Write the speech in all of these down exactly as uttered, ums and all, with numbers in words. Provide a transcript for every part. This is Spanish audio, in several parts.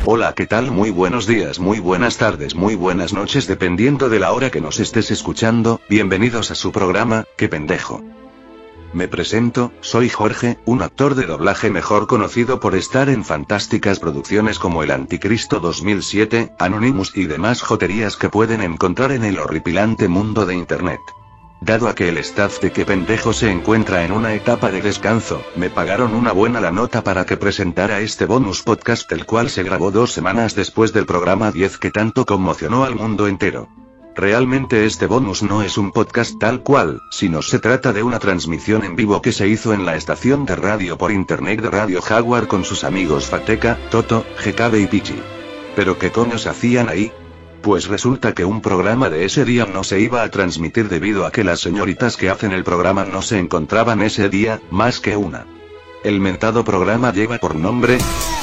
Hola, ¿qué tal? Muy buenos días, muy buenas tardes, muy buenas noches, dependiendo de la hora que nos estés escuchando. Bienvenidos a su programa, ¡Qué pendejo! Me presento, soy Jorge, un actor de doblaje mejor conocido por estar en fantásticas producciones como El Anticristo dos mil siete, Anonymous y demás joterías que pueden encontrar en el horripilante mundo de internet. Dado a que el staff de Qué pendejo se encuentra en una etapa de descanso, me pagaron una buena la nota para que presentara este bonus podcast, el cual se grabó dos semanas después del programa diez que tanto conmocionó al mundo entero. Realmente este bonus no es un podcast tal cual, sino se trata de una transmisión en vivo que se hizo en la estación de radio por internet de Radio Jaguar con sus amigos Fateca, Toto, Gekabe y Pichi. ¿Pero qué coños hacían ahí? Pues resulta que un programa de ese día no se iba a transmitir debido a que las señoritas que hacen el programa no se encontraban ese día, más que una. El mentado programa lleva por nombre...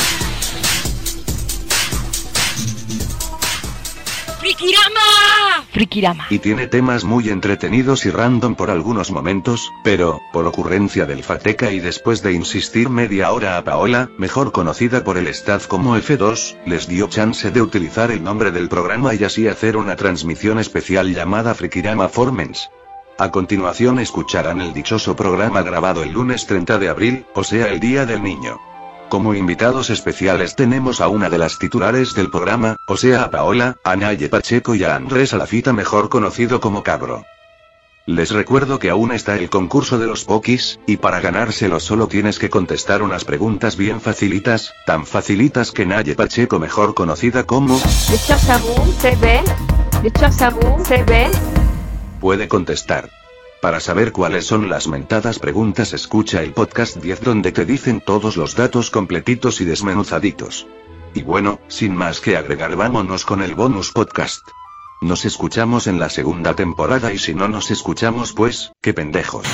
¡Frikirama! Frikirama. Y tiene temas muy entretenidos y random por algunos momentos, pero, por ocurrencia del Fateca y después de insistir media hora a Paola, mejor conocida por el staff como F dos, les dio chance de utilizar el nombre del programa y así hacer una transmisión especial llamada Frikirama Formens. A continuación escucharán el dichoso programa grabado el lunes treinta de abril, o sea el Día del Niño. Como invitados especiales tenemos a una de las titulares del programa, o sea a Paola, a Naye Pacheco y a Andrés Alafita, mejor conocido como Cabro. Les recuerdo que aún está el concurso de los Pokis, y para ganárselo solo tienes que contestar unas preguntas bien facilitas, tan facilitas que Naye Pacheco, mejor conocida como... ¿De Chasabún se ven? ¿De Chasabún se ven? Puede contestar. Para saber cuáles son las mentadas preguntas, escucha el podcast diez donde te dicen todos los datos completitos y desmenuzaditos. Y bueno, sin más que agregar, vámonos con el bonus podcast. Nos escuchamos en la segunda temporada y si no nos escuchamos pues, qué pendejos.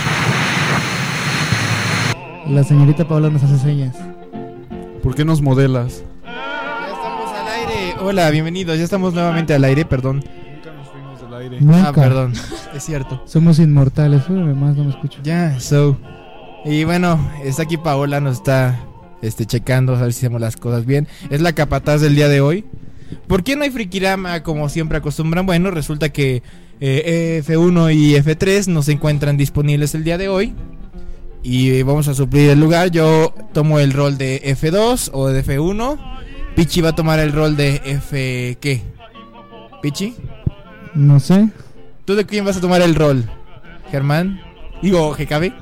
La señorita Paola nos hace señas. ¿Por qué nos modelas? Ya estamos al aire. Hola, bienvenidos. Ya estamos nuevamente al aire, perdón. Nunca nos fuimos del aire. Nunca. Ah, perdón. Es cierto. Somos inmortales. Súbeme más, no me escucho. Ya, so. Y bueno, está aquí Paola, nos está este, checando, a ver si hacemos las cosas bien. Es la capataz del día de hoy. ¿Por qué no hay Frikirama como siempre acostumbran? Bueno, resulta que eh, F uno y F tres no se encuentran disponibles el día de hoy. Y vamos a suplir el lugar. Yo tomo el rol de F dos o de F uno. Pichi va a tomar el rol de F... ¿qué? ¿Pichi? No sé. ¿Tú de quién vas a tomar el rol? ¿Germán? Digo, ¿Gekabe?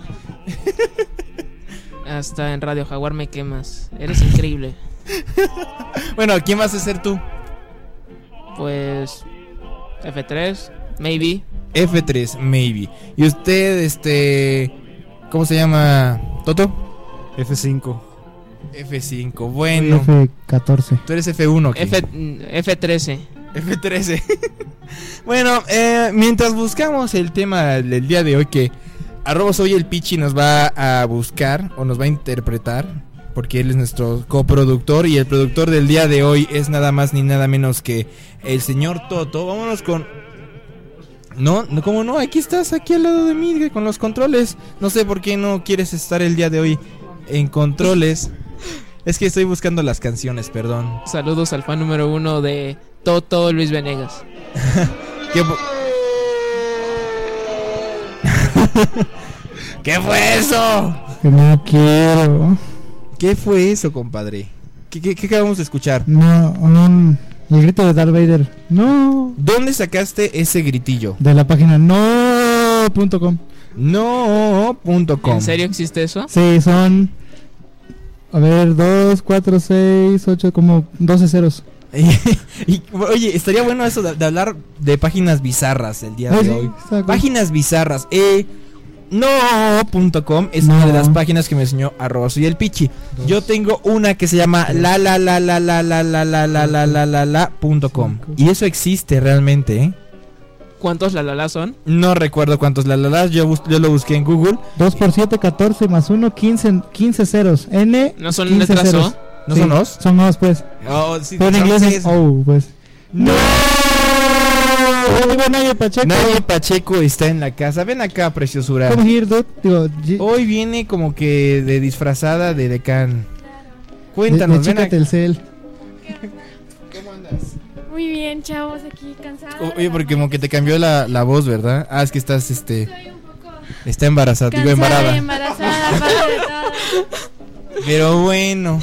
Hasta en Radio Jaguar me quemas. Eres increíble. Bueno, ¿quién vas a ser tú? Pues... F tres, maybe. F tres, maybe. ¿Y usted, este... ¿cómo se llama? ¿Toto? F cinco. F cinco, bueno. F catorce. Tú eres F uno, ¿qué? F, F trece. F trece. Bueno, eh, mientras buscamos el tema del día de hoy, que arroba soy el Pichi nos va a buscar o nos va a interpretar, porque él es nuestro coproductor y el productor del día de hoy es nada más ni nada menos que el señor Toto. Vámonos con... No, no, ¿cómo no? Aquí estás, aquí al lado de mí, con los controles. No sé por qué no quieres estar el día de hoy en controles. Es que estoy buscando las canciones, perdón. Saludos al fan número uno de Toto, Luis Venegas. ¿Qué, ¿Qué fue eso? Que no quiero. ¿Qué fue eso, compadre? ¿Qué, qué, qué acabamos de escuchar? No, un... el grito de Darth Vader. No. ¿Dónde sacaste ese gritillo? De la página no punto com. No punto com. ¿En serio existe eso? Sí, son... A ver, dos, cuatro, seis, ocho, como doce ceros. y, y, oye, estaría bueno eso de, de hablar de páginas bizarras el día Ay, de sí, hoy. exacto. Páginas bizarras. Eh, no punto com es No. una de las páginas que me enseñó arroba soy el Pichi. Dos. Yo tengo una que se llama la la la la la la la la la la la la la punto com. Y eso existe realmente, ¿eh? ¿Cuántos la la la son? No recuerdo cuántos la la la, yo, bus- yo lo busqué en Google. dos por siete, catorce más uno, quince, quince ceros. N. ¿No son quince letras ceros. O? ¿No Sí, son os? Son os, pues. Oh, sí, Pero en son inglés seis. es O, pues. ¡No! Digo, Naye Pacheco. Naye Pacheco está en la casa. Ven acá, preciosura. Come here, dude. Digo, G- Hoy viene como que de disfrazada de decán. de, Cuéntanos, de ven chica acá. Telcel. Muy bien, chavos, aquí cansada. Oye, porque como que te cambió la, la voz, ¿verdad? Ah, es que estás, este... Está embarazada, digo embarada. embarazada, padre de todo. Pero bueno.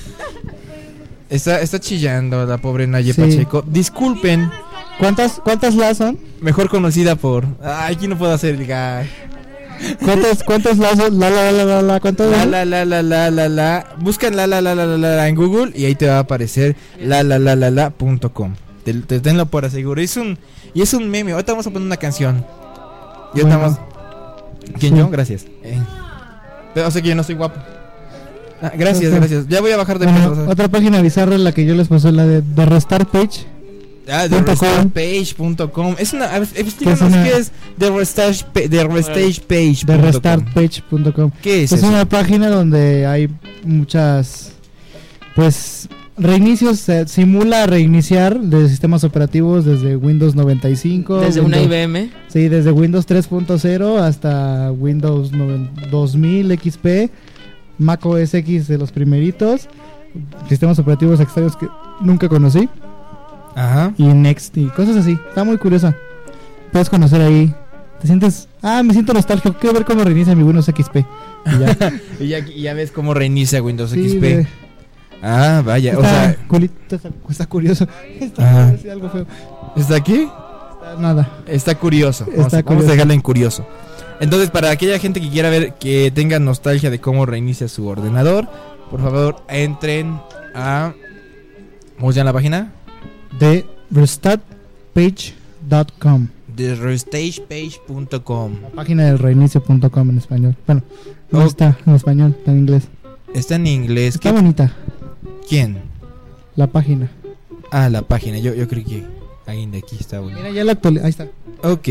Está, está chillando la pobre Naye Sí. Pacheco. Disculpen, ¿Cuántas, cuántas las son? mejor conocida por... Ay, aquí no puedo hacer el gag. ¿Cuántos, cuántos lazos? La, la, la, la, la, ¿cuántos? La la la la la la la. Buscan la la la la la la en Google y ahí te va a aparecer la la la la la punto com. Te, te tenlo por aseguro. Es un y es un meme. Ahorita vamos a poner una canción. Y ahorita Bueno. vamos. ¿Quién Sí. yo? Gracias. Eh. Pero o sea que yo no soy guapo. Ah, gracias, Ok. gracias. Ya voy a bajar de Bueno, peso. otra página bizarra la que yo les puse, la de The Restart Page. Ah, punto the com. restart page punto com. Es una. A ver, explícanos es una- qué es The Restart pa- The Restage Page. The Restart Page punto com. ¿Qué es Es eso? una página donde hay muchas, pues, reinicios. Se simula reiniciar de sistemas operativos desde Windows noventa y cinco. Desde una Windows- I B M. Sí, desde Windows tres punto cero hasta Windows noven- dos mil X P, Mac O S X de los primeritos, sistemas operativos extraños que nunca conocí, Ajá. y Next y cosas así. Está muy curiosa. Puedes conocer ahí. Te sientes, ah, me siento nostálgico. Quiero ver cómo reinicia mi Windows X P. Y ya. Y ya, y ya ves cómo reinicia Windows Sí, X P. de- Ah, vaya. está, O sea, culito, está, está curioso. Está, Ajá. voy a decir algo feo. ¿está aquí? Está nada. Está curioso. Vamos, Está a- vamos curioso. a dejarla en curioso. Entonces, para aquella gente que quiera ver, que tenga nostalgia de cómo reinicia su ordenador, por favor, entren a... ¿Cómo se llama la página? De restart page punto com. The restage page punto com. La página del reinicio punto com en español. Bueno, no Oh. está en español, está en inglés. Está en inglés. Está ¿Qué- bonita ¿Quién? la página. Ah, la página. Yo, yo creo que alguien de aquí está bonito. Mira, ya la actualidad. Ahí está. Ok.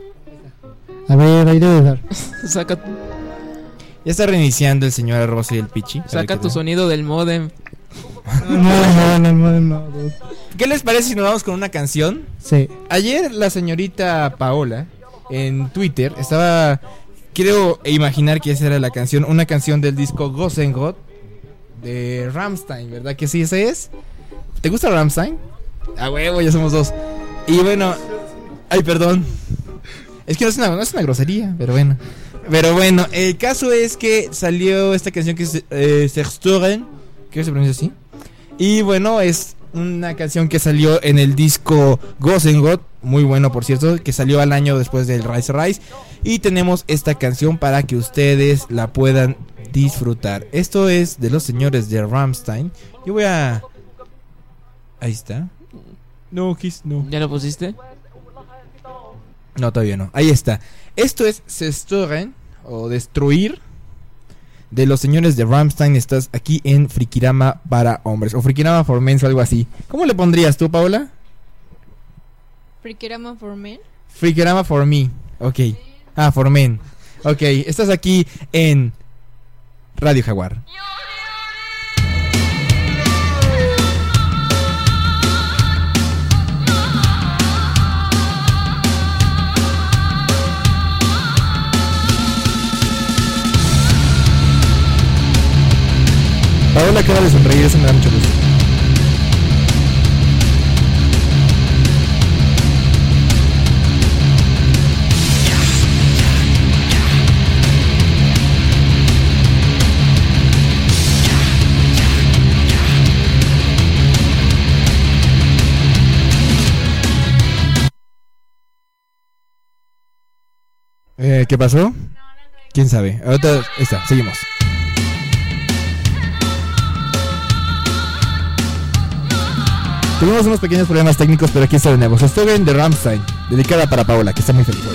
A ver, ahí debe dar. Saca, Ya está reiniciando el señor Arroz y el Pichi. saca tu sonido del modem. No, no, no, no, no, no. ¿Qué les parece si nos vamos con una canción? Sí. Ayer la señorita Paola en Twitter estaba, creo imaginar que esa era la canción, una canción del disco Gossengot de Rammstein, ¿verdad que sí ese es? ¿Te gusta Rammstein? A huevo, ya somos dos. Y bueno, ay, perdón. Es que no es una, no es una grosería, pero bueno. Pero bueno, el caso es que salió esta canción que es eh, Zerstören, ¿qué se pronuncia así? Y bueno, es una canción que salió en el disco Gossengot, muy bueno por cierto, que salió al año después del Rise Rise. Y tenemos esta canción para que ustedes la puedan disfrutar. Esto es de los señores de Rammstein. Yo voy a... Ahí está. No, Kiss, no. ¿Ya lo pusiste? No, todavía no. Ahí está. Esto es Zerstören o Destruir de los señores de Rammstein. Estás aquí en Frikirama para hombres o Frikirama for men o algo así. ¿Cómo le pondrías tú, Paola? Frikirama for men. Frikirama for me. Ok. Ah, for men. Ok, estás aquí en Radio Jaguar. Paola acaba de sonreír, eso me da mucho gusto. Eh, ¿Qué pasó? ¿Quién sabe? Ahorita está, seguimos. Tuvimos unos pequeños problemas técnicos, pero aquí está de nuevo. Zerstören de Rammstein, dedicada para Paola, que está muy feliz hoy.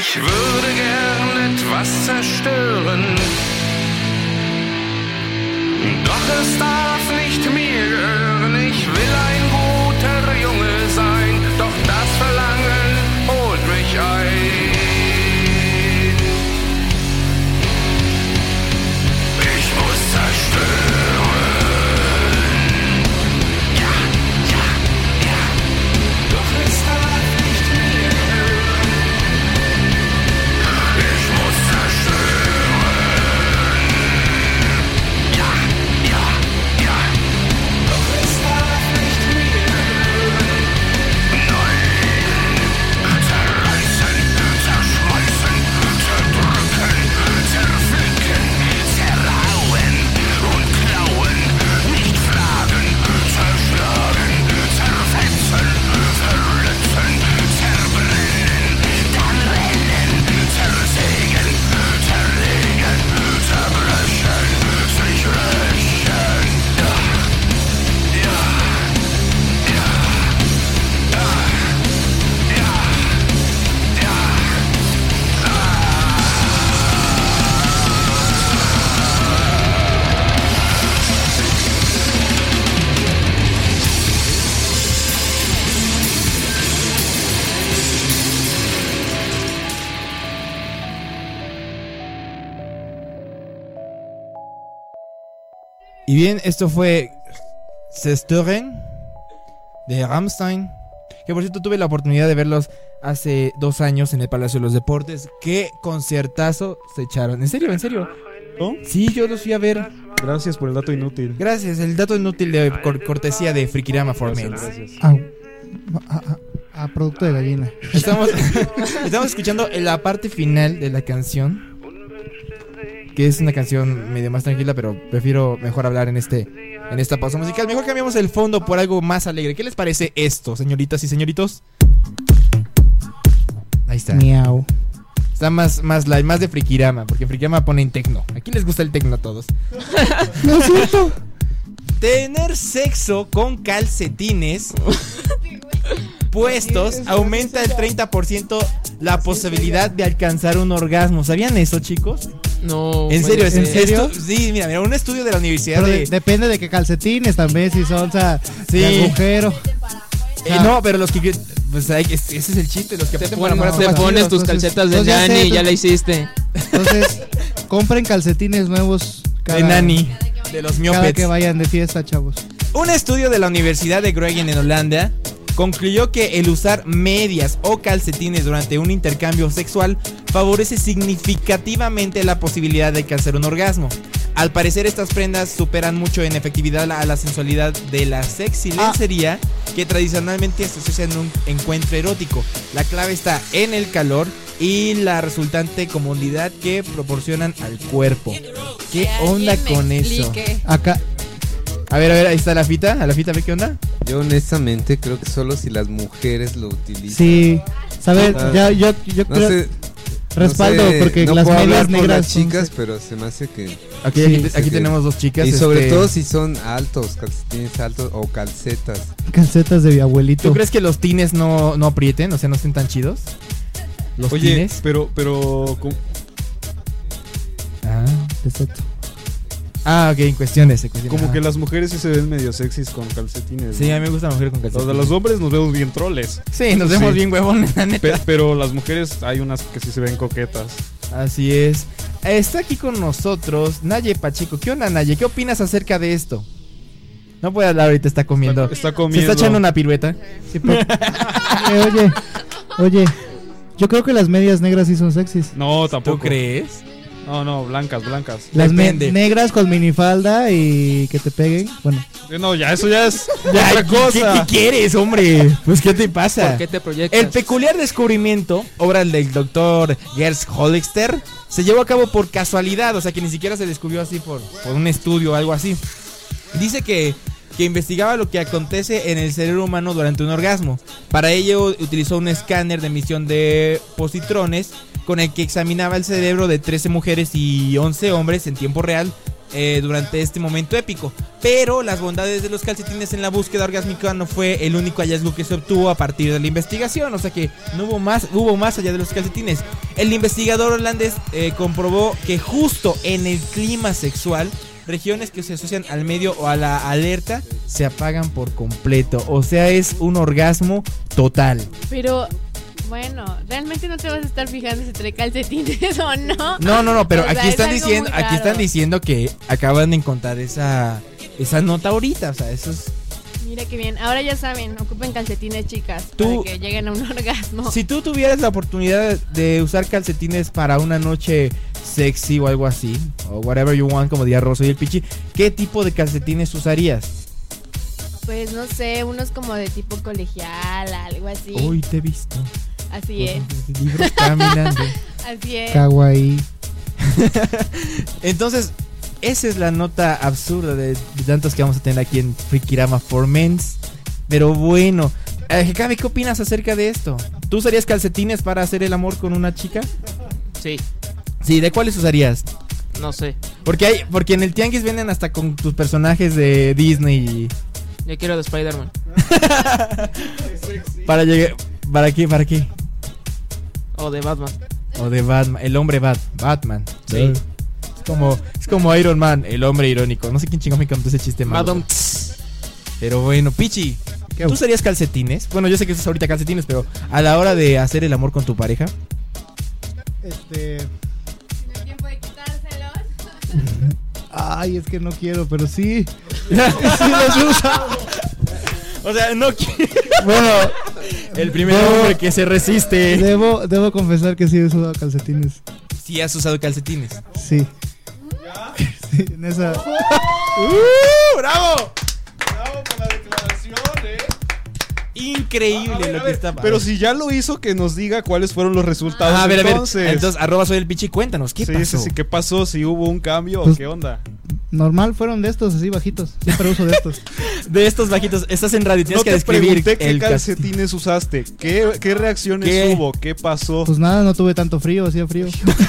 Ich würde gern etwas zerstören, doch es darf nicht mir gehören. Ich will ein guter Junge sein, doch das Verlangen holt mich ein. Ich muss zerstören. Ja, ja, ja, doch es darf nicht mir gehören. Ich muss zerstören. Ja, ja, ja, doch es darf nicht mir gehören. Nein, zerreißen, zerschmeißen, zerdrücken, zerflicken, zerhauen und klauen, nicht fragen, zerschlagen, zerfetzen, verletzen, zerbrennen, dann rennen, zersägen, zerlegen, zerbrechen, sich rächen. Ja, ja, ja, ja, ja, ja. Y bien, esto fue Zerstören de Rammstein. Que por cierto tuve la oportunidad de verlos hace dos años en el Palacio de los Deportes. Qué conciertazo se echaron. ¿En serio? ¿En serio? ¿No? Sí, yo los fui a ver. Gracias por el dato inútil. Gracias, el dato inútil de cor- cortesía de Frikirama for Men. Gracias, gracias. A, a- a- a producto de gallina. Estamos, estamos escuchando la parte final de la canción, que es una canción medio más tranquila, pero prefiero mejor hablar en este en esta pausa musical. Mejor cambiamos el fondo por algo más alegre. ¿Qué les parece esto, señoritas y señoritos? Ahí está. Miau. Está más, más live, más de Frikirama, porque Frikirama pone en tecno. Aquí les gusta el tecno a todos. No es cierto. Tener sexo con calcetines puestos aumenta el treinta por ciento la posibilidad de alcanzar un orgasmo. ¿Sabían eso, chicos? No. ¿En serio? ¿Es puede en ser. serio? Sí, mira, mira, un estudio de la Universidad Pero de... de- depende de qué calcetines también, si son, o sea, Sí. de agujero. Eh, no, pero los que... Pues hay que- ese es el chiste, los que Te, apuntan pones, para te afuera son pones más tus chidos. entonces- calcetas de entonces ya sé, nani y ya entonces- la hiciste. Entonces, compren calcetines nuevos cada, De nani, de los cada miopets. que vayan de fiesta, chavos. Un estudio de la Universidad de Groningen en Holanda concluyó que el usar medias o calcetines durante un intercambio sexual favorece significativamente la posibilidad de alcanzar un orgasmo. Al parecer estas prendas superan mucho en efectividad la- a la sensualidad de la sexy lencería que tradicionalmente se asocia en un encuentro erótico. La clave está en el calor y la resultante comodidad que proporcionan al cuerpo. ¿Qué onda con eso? Acá, A ver, a ver, ahí está la fita. A la fita, a ver qué onda. Yo honestamente creo que solo si las mujeres lo utilizan. sí, ¿sabes? Ah, Ya, yo, yo No creo, sé, respaldo, no sé, porque no las puedo medias hablar por negras las son chicas, sex- pero se me hace que... Aquí, Sí, aquí, aquí sí. tenemos dos chicas. Y sobre este, todo si son altos, calcetines altos o calcetas. calcetas de mi abuelito. ¿Tú crees que los tines no, no aprieten? O sea, no estén tan chidos. Los Oye, tines. pero, pero, ¿cómo? Ah, Exacto. ah, ok, en cuestiones. en cuestiones. Como Ah. que las mujeres sí se ven medio sexys con calcetines. Sí, ¿no? a mí me gusta la mujer con Los calcetines. de los hombres nos vemos bien troles. Sí, nos vemos Sí. bien huevones, la neta. Pe- pero las mujeres hay unas que sí se ven coquetas. Así es. Está aquí con nosotros Naye Pacheco. ¿Qué onda, Naye? ¿Qué opinas acerca de esto? No puede hablar ahorita, está comiendo. Está, está Se comiendo. está echando una pirueta. Sí, pero- Eh, oye, oye, yo creo que las medias negras sí son sexys. No, ¿Tú tampoco. crees? No, no, blancas, blancas. Las me- Depende. negras con minifalda y que te peguen. Bueno, Eh, No, ya, eso ya es Ya, otra ¿qué- cosa. ¿Qué, qué quieres, hombre? Pues, ¿qué te pasa? ¿Por qué te proyectas? El peculiar descubrimiento, obra del doctor Gers Hollister, se llevó a cabo por casualidad, o sea que ni siquiera se descubrió así por, por un estudio o algo así. Dice que, que investigaba lo que acontece en el cerebro humano durante un orgasmo. Para ello utilizó un escáner de emisión de positrones con el que examinaba el cerebro de trece mujeres y once hombres en tiempo real eh, durante este momento épico. Pero las bondades de los calcetines en la búsqueda orgásmica no fue el único hallazgo que se obtuvo a partir de la investigación. O sea que no hubo más, hubo más allá de los calcetines. El investigador holandés eh, comprobó que justo en el clima sexual, regiones que se asocian al medio o a la alerta se apagan por completo. O sea, es un orgasmo total. Pero, bueno, realmente no te vas a estar fijando si trae calcetines o no. No, no, no, pero O sea, aquí es están algo diciendo, muy aquí están raro. diciendo que acaban de encontrar esa esa nota ahorita, o sea, eso es. Mira qué bien. Ahora ya saben, ocupen calcetines, chicas, Tú- para que lleguen a un orgasmo. Si tú tuvieras la oportunidad de usar calcetines para una noche sexy o algo así, o whatever you want, como diría Rosso y el Pichi, ¿qué tipo de calcetines usarías? Pues no sé, unos como de tipo colegial, algo así. Hoy te he visto. Así es. Libros caminando. Así es. Kawaii. Entonces, esa es la nota absurda de, de tantos que vamos a tener aquí en Frikirama for Men's. Pero bueno, eh, Gaby, ¿qué opinas acerca de esto? ¿Tú usarías calcetines para hacer el amor con una chica? Sí, Sí, ¿de cuáles usarías? no sé. Porque hay, porque en el tianguis venden hasta con tus personajes de Disney. Yo quiero de Spider-Man. Para llegar, ¿para qué? ¿Para qué? O de Batman. O de Batman, el hombre Bat, Batman. Sí. Es como, es como Iron Man, el hombre irónico. No sé quién chingón me contó ese chiste malo. Madam. Pero bueno, Pichi, ¿Qué? ¿tú usarías calcetines? Bueno, yo sé que usas ahorita calcetines, pero a la hora de hacer el amor con tu pareja. Este. ¿No es tiempo de quitárselos? Ay, es que no quiero, pero sí. Sí los he usado. O sea, no quiero. Bueno, El primer No. hombre que se resiste. debo, debo confesar que sí he usado calcetines. Sí, has usado calcetines. Sí. Sí, en esa. ¡Uh! ¡Bravo! Bravo por la declaración, eh. Increíble A ver, lo a que ver, está. pero si ya lo hizo, que nos diga cuáles fueron los resultados. Ah, a ver, a ver. entonces. Entonces, arroba soy el Pichi, cuéntanos, ¿qué sí, pasó? sí, sí, ¿qué pasó? ¿Si hubo un cambio Pues- o qué onda? Normal, fueron de estos, así bajitos. Siempre uso de estos. De estos bajitos, estás en radio, tienes No que te describir pregunté qué el cas- calcetines usaste, qué, qué reacciones ¿Qué? hubo, qué pasó. Pues nada, no tuve tanto frío, hacía frío.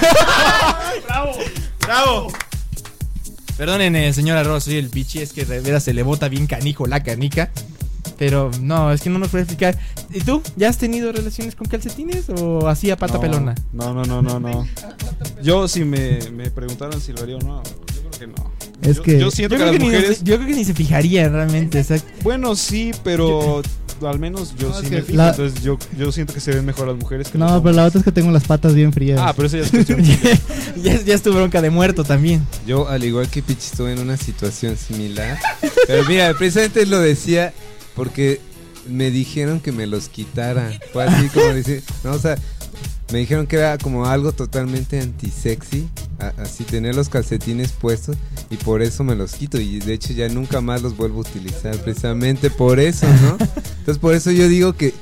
¡Bravo! ¡Bravo! Perdonen, eh, señor arroba soy el Pichi, es que de veras se le bota bien canijo la canica. Pero no, es que no nos puede explicar. ¿Y tú? ¿Ya has tenido relaciones con calcetines o así a pata no, pelona? No, no, no, no, no. Yo si me, me preguntaron si lo haría o no, yo creo que no. Es yo, que- yo siento Yo que creo las que, ni, mujeres, se- yo creo que ni se fijaría realmente. O sea, bueno, sí, pero al menos yo No, sí es me que fijo, la- entonces yo, yo siento que se ven mejor las mujeres que los No, pero hombres. la otra es que tengo las patas bien frías. Ah, pero eso ya es cuestión. ya, ya es tu bronca de muerto también. Yo, al igual que Pichi, estuve en una situación similar. Pero mira, precisamente lo decía porque me dijeron que me los quitara. Fue así como decir, no, o sea, me dijeron que era como algo totalmente antisexy, a- así tener los calcetines puestos, y por eso me los quito, y de hecho ya nunca más los vuelvo a utilizar, precisamente por eso, ¿no? Entonces por eso yo digo que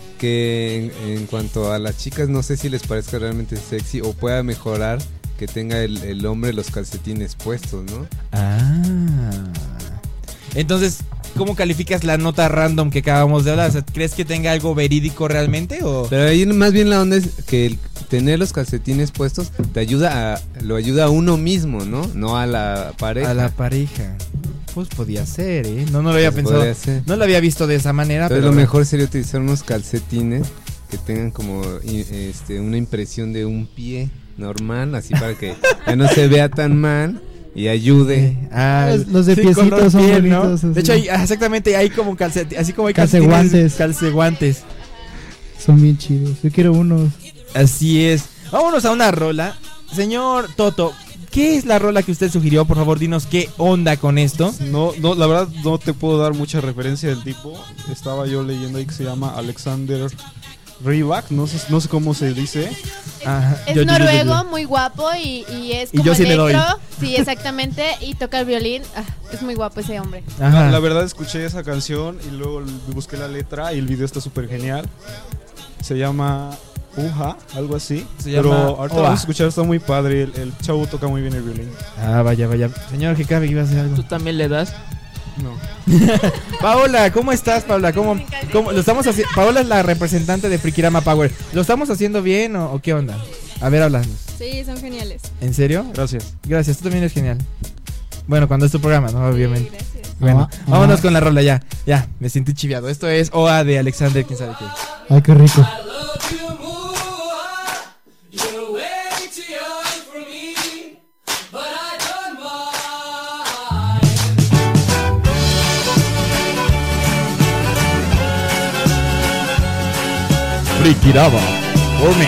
que en, en cuanto a las chicas, no sé si les parezca realmente sexy o pueda mejorar que tenga el, el hombre los calcetines puestos, ¿no? Ah. Entonces, ¿cómo calificas la nota random que acabamos de hablar? O sea, ¿crees que tenga algo verídico realmente o...? Pero ahí más bien la onda es que el tener los calcetines puestos te ayuda a, lo ayuda a uno mismo, ¿no? No a la pareja. A la pareja. Pues podía ser, ¿eh? No, no lo había Pues pensado. podría ser. No lo había visto de esa manera, Entonces pero... lo mejor sería utilizar unos calcetines que tengan como i- este, una impresión de un pie normal, así para que ya no se vea tan mal y ayude. Ah, Los- los de sí, piecitos color son piel, ¿no? bonitos, así. De hecho, hay, ah, exactamente, hay como calcetines, así como hay Calceguantes. calcetines, calceguantes. Son bien chidos. Yo quiero unos. Así es. Vámonos a una rola. Señor Toto, ¿qué es la rola que usted sugirió? Por favor, dinos qué onda con esto. No, no, la verdad no te puedo dar mucha referencia del tipo. Estaba yo leyendo ahí que se llama Alexander Rybak, no sé, no sé cómo se dice. Ajá. Es Yo- yo- yo- yo- noruego, yo. muy guapo y, y es Y como yo sí le doy. electro. Sí, exactamente. Y toca el violín. Ah, es muy guapo ese hombre. Ajá. La, la verdad escuché esa canción y luego l- busqué la letra y el video está súper genial. Se llama Uja, algo así. Se Pero llama ahorita Oa. vamos a escuchar, está muy padre. El, el chavo toca muy bien el violín. Ah, vaya, vaya. Señor Jekabe, iba a hacer algo. ¿Tú también le das? No. Paola, ¿cómo estás, Paola? ¿Cómo, cómo lo estamos haciendo? Paola es la representante de Frikirama Power. ¿Lo estamos haciendo bien o, o qué onda? A ver, háblanos. Sí, son geniales. ¿En serio? Gracias. Gracias, tú también eres genial. Bueno, cuando es tu programa, ¿no? Obviamente. Gracias. Bueno, Ah, vámonos ah. con la rola ya. Ya, me sentí chiviado. Esto es O A de Alexander, quién sabe qué. Ay, qué rico. Frikiraba, Orme.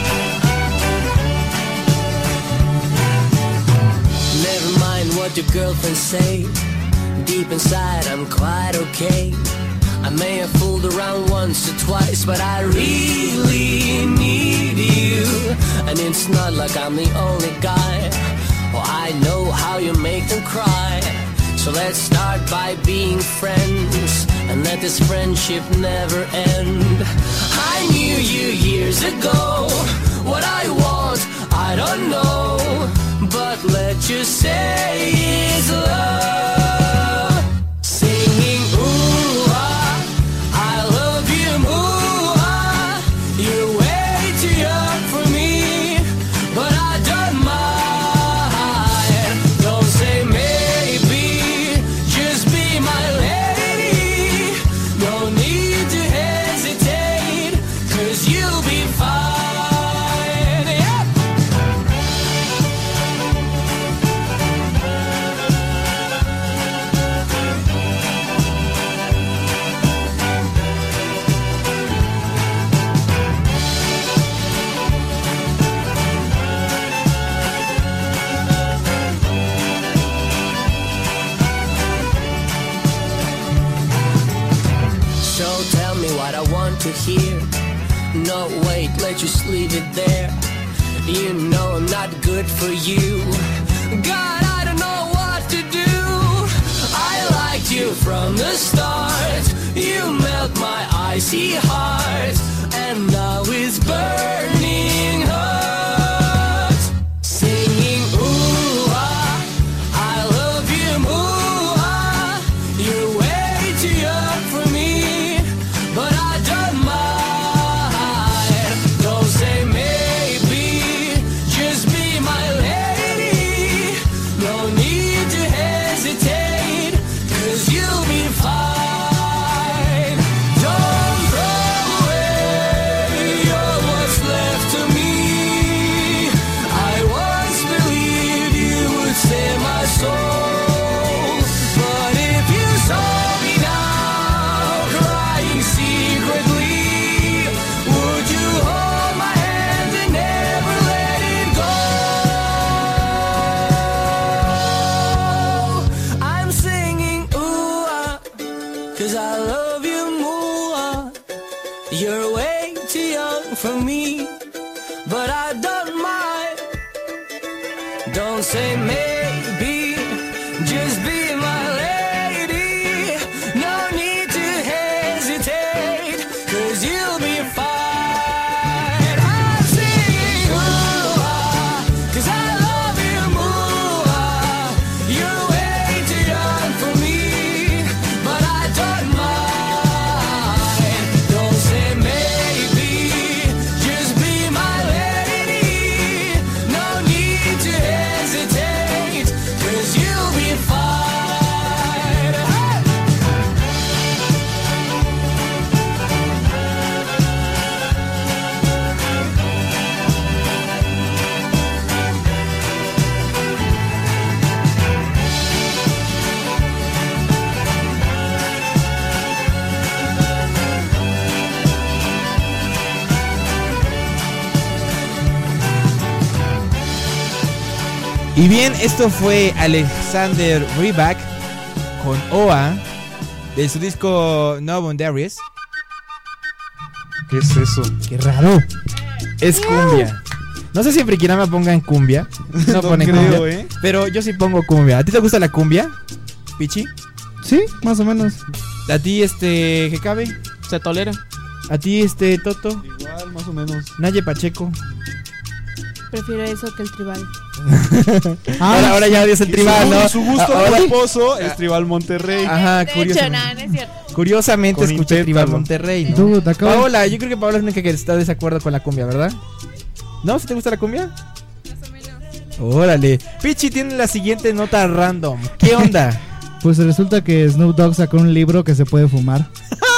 Never mind what your girlfriends say. Deep inside, I'm quite okay. I may have fooled around once or twice, but I really need you. And it's not like I'm the only guy. Oh, I know how you make them cry. So let's start by being friends and let this friendship never end. I knew you years ago. What I want, I don't know. But let's just say it's love. Singing ooh ah, I love you ooh ah. You're way too young for me, but I don't mind. Don't say maybe, just be my lady. No need to hesitate, 'cause you'll be fine. Yeah. So tell me what I want to hear. No, wait, let's just leave it there. You know I'm not good for you. God, I don't know what to do. I liked you from the start. You melt my icy heart, and now it's burning hot. Singing ooh ah, I love you ooh ah. You're way too young for me, but I don't mind. Don't say maybe, just be my lady. No need to hesitate, 'cause you'll be fine. Don't throw away all what's left of me. I once believed you would save my soul, but if you saw me now crying secretly, would you hold my hand and never let it go? I'm singing ooh ah, 'cause I love you more. You're way too young for me, but I don't mind. Don't say maybe, just be my lady. No need to hesitate, 'cause you'll be fine. I'm singing ooh ah, 'cause I love you more. You're way too young for me, but I don't mind. Don't say maybe, just be my lady. No need to hesitate, 'cause you'll be fine. Hey! Y bien, esto fue Alexander Rybak con O A de su disco No Boundaries. ¿Qué es eso? Qué raro. Es cumbia. No sé si en Frikirama pongan cumbia. No, No ponen creo, cumbia. ¿eh? Pero yo sí pongo cumbia. ¿A ti te gusta la cumbia, Pichi? Sí, más o menos. ¿A ti, este, Jecabe? Se tolera. ¿A ti, este, Toto? Igual, más o menos. Naye Pacheco. Prefiero eso que el tribal. ahora, ahora ya es el tribal, su, ¿no? Su gusto Ahora- culposo es Tribal Monterrey. Ajá, de hecho, curiosamente. nada, no es cierto. Curiosamente Con escuché Inténtalo. Tribal Monterrey, ¿no? Tú, te acabas- Paola, yo creo que Paola es la única que está de desacuerdo con la cumbia, ¿verdad? ¿No? ¿Sí te gusta la cumbia? Órale. Pichi tiene la siguiente nota random. ¿Qué onda? Pues resulta que Snoop Dogg sacó un libro que se puede fumar.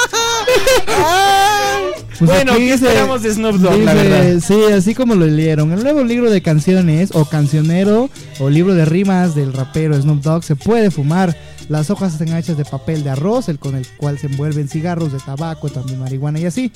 Pues bueno, aquí ¿qué dice- esperamos de Snoop Dogg, dice, la verdad? Sí, así como lo leyeron. El nuevo libro de canciones o cancionero o libro de rimas del rapero Snoop Dogg se puede fumar. Las hojas están hechas de papel de arroz, el con el cual se envuelven cigarros de tabaco, también marihuana y así.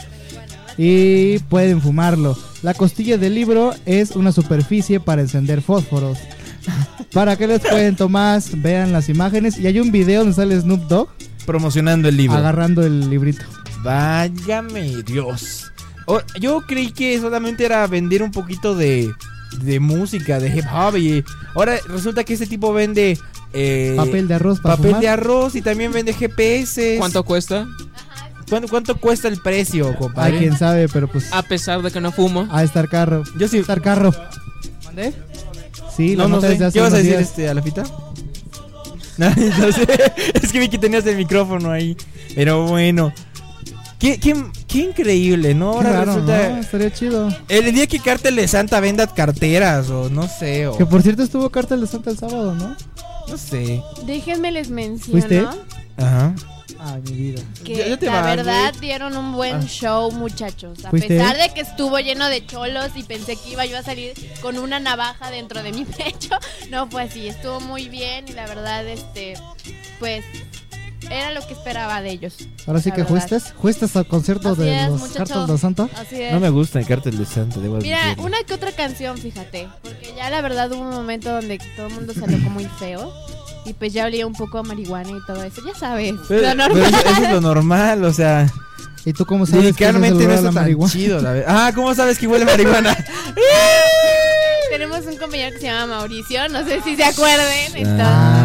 Y pueden fumarlo. La costilla del libro es una superficie para encender fósforos. Para que les cuento más, vean las imágenes. Y hay un video donde sale Snoop Dogg promocionando el libro, agarrando el librito. Váyame Dios. Oh, yo creí que solamente era vender un poquito de, de música, de hip hop. Y ahora resulta que este tipo vende eh, Papel de arroz para papel fumar. de arroz y también vende G P S. ¿Cuánto cuesta? ¿Cuánto, cuánto cuesta el precio, compadre? Ay, quién sabe, pero pues A pesar de que no fumo. a estar carro. Yo sí. Estar carro. ¿Mandé? Sí, No, la no nota sé. es de hace ¿Qué vas a unos decir, días. este, a la fita? No, no sé. Es que vi que tenías el micrófono ahí. Pero bueno. Qué, qué, qué increíble, ¿no? Qué Ahora raro, resulta. ¿no? Estaría chido. El día que Cártel de Santa venda carteras o no sé. O... Que por cierto estuvo Cártel de Santa el sábado, ¿no? No sé. Déjenme les menciono ¿Fuiste? Ajá. Ay, mi vida. que Ya- ya te la vas, verdad güey. dieron un buen Ah. show, muchachos. A ¿Fuiste? pesar de que estuvo lleno de cholos y pensé que iba yo a salir con una navaja dentro de mi pecho, no fue así. Estuvo muy bien y la verdad, este, pues, era lo que esperaba de ellos. Ahora sí la que verdad. fuiste, fuiste al concierto Así de es, los muchacho. Cártel de Santa. Así es. No me gusta el Cártel de Santa, debo Mira, admitirlo. una que otra canción, fíjate, porque ya la verdad hubo un momento donde todo el mundo salió como muy feo y pues ya olía un poco a marihuana y todo eso, ya sabes, Pero, lo pero normal. eso, eso es lo normal, o sea. ¿Y tú cómo sabes que ese es el Literalmente no olor a está la tan marihuana? chido, la verdad. Ah, ¿cómo sabes que huele a marihuana? Tenemos un compañero que se llama Mauricio, no sé si se acuerden, entonces...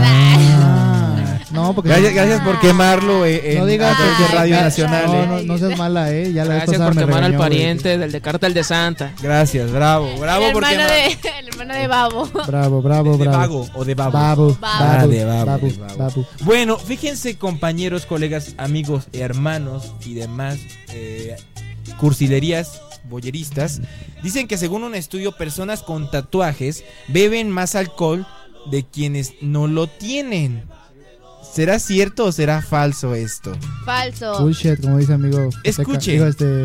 Ah, no, porque Gracias, gracias por quemarlo eh, en no digas a través de Ay, Radio ay, Nacional. no, eh. no, no seas mala, eh. Ya la vez Gracias pasada por me quemar al regañó, güey. pariente del de Cártel de Santa. Gracias, bravo, bravo el, por hermano quemar. de, el hermano de Babo. Bravo, bravo, De bravo. vago o de babo. Babu, Babu. Ah, babu, de babo, babu, de babo. babu. Bueno, fíjense compañeros, colegas, amigos, hermanos y demás eh, cursilerías boyeristas. Dicen que según un estudio, personas con tatuajes beben más alcohol de quienes no lo tienen. ¿Será cierto o será falso esto? Falso. Bullshit, como dice amigo. Escuche. Digo, este,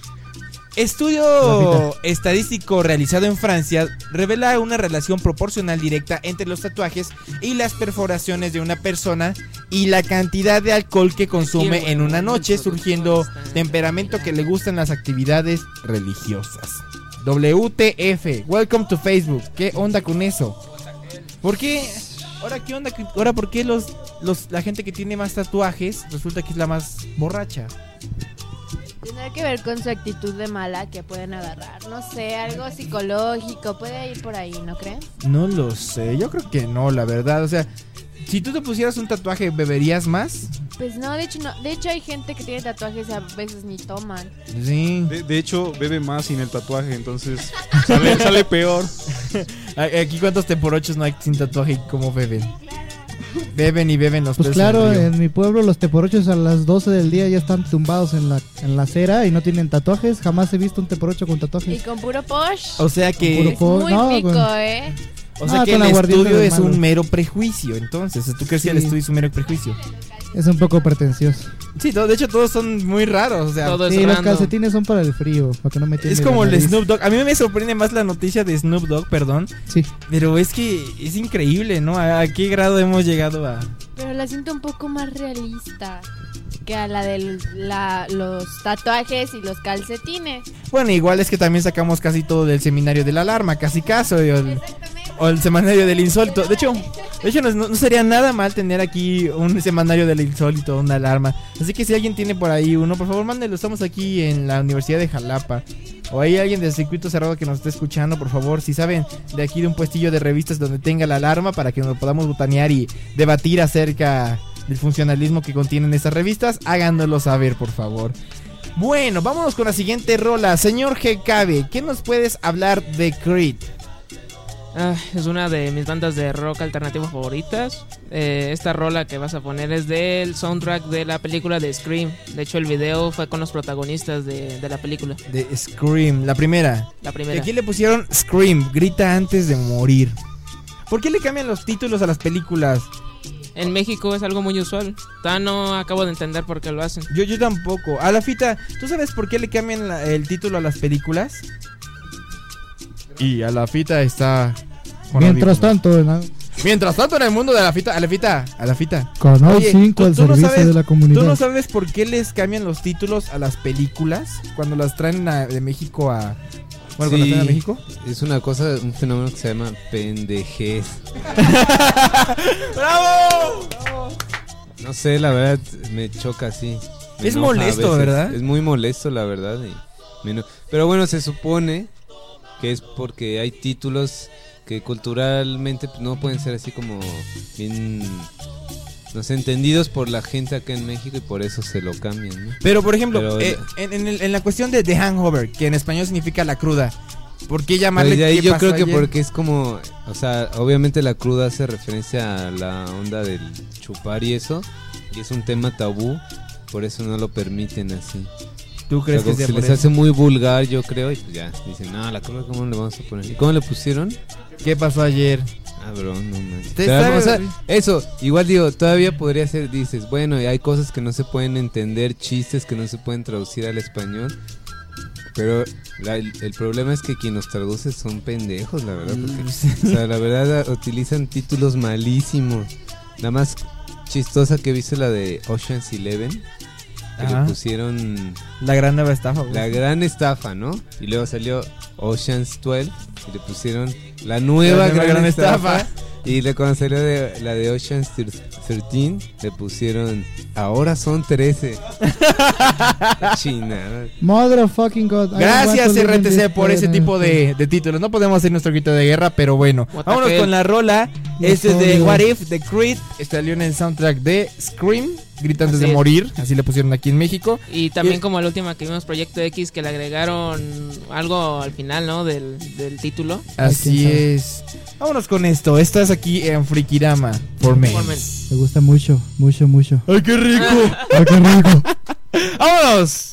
Estudio estadístico realizado en Francia revela una relación proporcional directa entre los tatuajes y las perforaciones de una persona y la cantidad de alcohol que consume en una noche, surgiendo temperamento que le gustan las actividades religiosas. W T F, welcome to Facebook. ¿Qué onda con eso? ¿Por qué? Ahora, ¿qué onda? Ahora, ¿por qué los, los, la gente que tiene más tatuajes resulta que es la más borracha? Tendrá que ver con su actitud de mala que pueden agarrar. No sé, algo psicológico. Puede ir por ahí, ¿no creen? No lo sé, yo creo que no, la verdad. O sea, si tú te pusieras un tatuaje, ¿beberías más? Pues no, de hecho no. De hecho hay gente que tiene tatuajes y a veces ni toman. Sí. De, de hecho, bebe más sin el tatuaje, entonces sale, sale peor. Aquí cuántos teporochos no hay sin tatuaje y cómo beben. Beben y beben los pues peces claro, del río. en mi pueblo los teporochos a las doce del día ya están tumbados en la, en la acera y no tienen tatuajes. Jamás he visto un teporocho con Y tatuajes. con puro posh. O sea que... Con puro Muy no, rico, con- ¿eh? O sea Ah, que con el aguardiente estudio del es malo. un mero prejuicio, entonces. ¿Tú crees que el Sí. estudio es un mero prejuicio? Es un poco pretencioso. Sí, todo- de hecho todos son muy raros, o sea... Todo es Sí, los random. calcetines son para el frío, para que no me Es tiemble como la el nariz. Snoop Dogg. A mí me sorprende más la noticia de Snoop Dogg, perdón. Sí. Pero es que es increíble, ¿no? ¿A, a qué grado hemos llegado a...? Pero la siento un poco más realista que a la de la, los tatuajes y los calcetines. Bueno, igual es que también sacamos casi todo del seminario de la alarma, casi caso, o el, o el semanario del insólito. De hecho, de hecho no, no sería nada mal tener aquí un semanario del insólito, una alarma. Así que si alguien tiene por ahí uno, por favor mándelo. Estamos aquí en la Universidad de Jalapa. O hay alguien del circuito cerrado que nos esté escuchando, por favor, si saben de aquí de un puestillo de revistas donde tenga la alarma para que nos podamos botanear y debatir acerca del funcionalismo que contienen estas revistas, háganoslo saber, por favor. Bueno, vámonos con la siguiente rola. Señor G K B, ¿qué nos puedes hablar de Creed? Ah, es una de mis bandas de rock alternativo favoritas. Eh, esta rola que vas a poner es del soundtrack de la película de Scream. De hecho, el video fue con los protagonistas de, de la película. De Scream, la primera. La primera. Aquí le pusieron Scream, grita antes de morir. ¿Por qué le cambian los títulos a las películas? En México es algo muy usual. Todavía no acabo de entender por qué lo hacen. Yo, yo tampoco. A la fita, ¿tú sabes por qué le cambian la- el título a las películas? Y a la fita está... con Mientras audífonos. tanto, ¿no? Mientras tanto en el mundo de la fita, a la fita, a la fita. Canal Oye, cinco ¿tú- al tú no servicio sabes- de la comunidad. ¿Tú no sabes por qué les cambian los títulos a las películas cuando las traen a- de México a... Bueno, cuando Sí, traen a México? es una cosa, un fenómeno que se llama pendejez. ¡Bravo! No sé, la verdad me choca así. Me Es enoja a molesto, veces. ¿verdad? Es muy molesto, la verdad. y me eno- Pero bueno, se supone que es porque hay títulos que culturalmente pues, no pueden ser así como bien, no sé, entendidos por la gente acá en México y por eso se lo cambian, ¿no? Pero por ejemplo, Pero, eh, en, en el- en la cuestión de The Hangover, que en español significa la cruda, ¿por qué llamarle Pues de ahí qué yo pasó creo que ayer? porque es como, o sea, obviamente la cruda hace referencia a la onda del chupar y eso, y es un tema tabú, por eso no lo permiten así. ¿Tú crees O sea, que sea se por les eso? hace muy vulgar, yo creo, y pues ya, dicen, no, la cruda, ¿cómo le vamos a poner? ¿Y cómo le pusieron? ¿Qué pasó ayer? Ah, bro, no manches. Te Pero, sabe- o sea, eso, igual digo, todavía podría ser, dices, bueno, y hay cosas que no se pueden entender, chistes que no se pueden traducir al español. Pero la- el, el problema es que quien los traduce son pendejos, la verdad. Porque, o sea, la verdad utilizan títulos malísimos. Nada más chistosa que viste la de Ocean's Eleven. Que Ajá. le pusieron La gran nueva estafa, güey. la gran estafa, ¿no? Y luego salió Ocean's doce y le pusieron la nueva, La nueva gran, gran estafa. estafa. Y le cuando salió de, la de Ocean's trece le pusieron ahora son trece. China. Motherfucking God. I Gracias want to live R in T this C por ese planet. tipo de, de títulos. No podemos hacer nuestro grito de guerra, pero bueno. What the Vámonos hell. con la rola. No Este es de sabía. What If, de Creed. Salió en el soundtrack de Scream. Grita antes Así de es. morir. Así le pusieron aquí en México. Y también Y- como la última que vimos, Proyecto X, que le agregaron algo al final, ¿no? Del, del título. Así quién sabe. es. Vámonos con esto. Estás aquí en Frikirama por Men. Por men. Me gusta mucho, mucho, mucho. ¡Ay, qué rico! ¡Ay, qué rico! ¡Vámonos!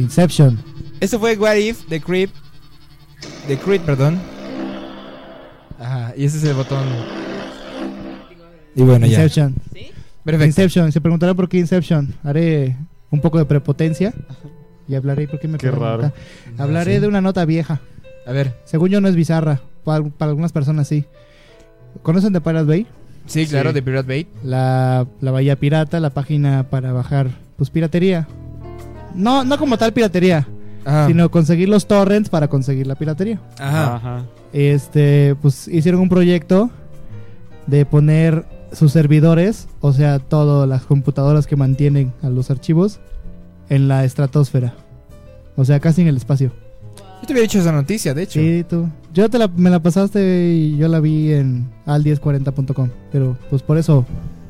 Inception. Esto fue What If, The Creep. The Creep, perdón. Ajá, y ese es el botón. Y bueno, ya. Inception. ¿Sí? Perfecto. Inception. Se preguntará por qué Inception. Haré un poco de prepotencia y hablaré por qué me Qué pregunta. raro. Hablaré Sí. de una nota vieja. A ver. Según yo no es bizarra. Para, para algunas personas sí. ¿Conocen The Pirate Bay? Sí, claro, Sí. de Pirate Bay. La, la Bahía Pirata, la página para bajar pues piratería. No, no como tal piratería, Ajá. sino conseguir los torrents para conseguir la piratería. Ajá. Ajá. Este, pues hicieron un proyecto de poner sus servidores, o sea, todas las computadoras que mantienen a los archivos en la estratosfera. O sea, casi en el espacio. Yo te había dicho esa noticia, de hecho. Sí, tú. Yo te la, me la pasaste y yo la vi en al diez cuarenta punto com, pero pues por eso.